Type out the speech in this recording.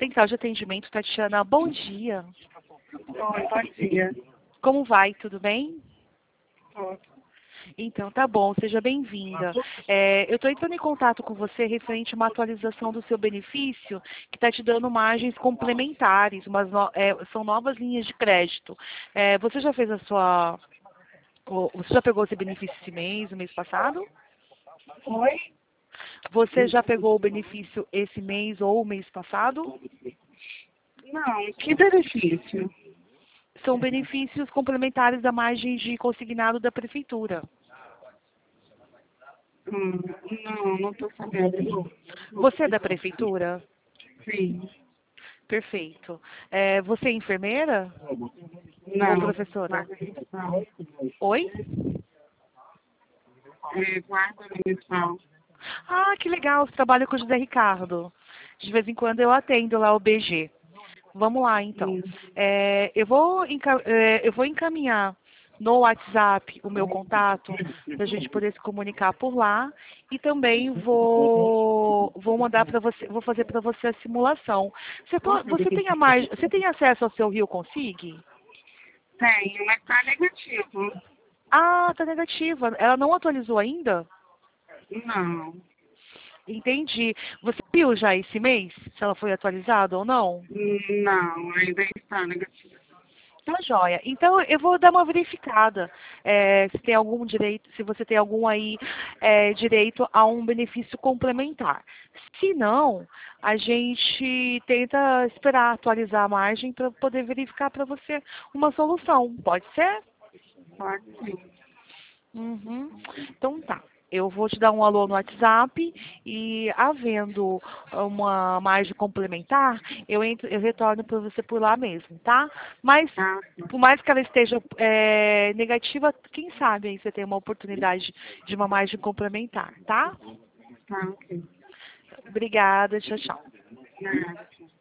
Central de Atendimento, Tatiana. Bom dia. Oi, bom dia. Como vai? Tudo bem? Ótimo. Então, tá bom. Seja bem-vinda. Eu estou entrando em contato com você referente a uma atualização do seu benefício, que está te dando margens complementares, são novas linhas de crédito. Você já fez a sua... Você já pegou esse benefício esse mês, o mês passado? Oi? Você já pegou o benefício esse mês ou o mês passado? Não, que benefício? São benefícios complementares da margem de consignado da prefeitura. Não estou sabendo. Você é da prefeitura? Sim. Perfeito. Você é enfermeira Não. ou professora? Não. Oi? Guarda municipal. Ah, que legal. Você trabalha com o José Ricardo. De vez em quando eu atendo lá o BG. Vamos lá, então. Eu vou encaminhar no WhatsApp o meu contato para a gente poder se comunicar por lá e também vou mandar para você, vou fazer para você a simulação. Você tem acesso ao seu Rio Consig? Tenho, mas tá negativo. Ah, tá negativa. Ela não atualizou ainda? Não. Entendi. Você viu já esse mês se ela foi atualizada ou não? Não, ainda está negativo. Tá joia. Então eu vou dar uma verificada se tem algum direito, se você tem algum aí direito a um benefício complementar. Se não, a gente tenta esperar atualizar a margem para poder verificar para você uma solução. Pode ser? Pode sim. Uhum. Então tá. Eu vou te dar um alô no WhatsApp e, havendo uma margem complementar, eu retorno para você por lá mesmo, tá? Mas, Tá, por mais que ela esteja negativa, quem sabe aí você tem uma oportunidade de uma margem complementar, tá? tá, ok. Obrigada, tchau, tchau. Nada.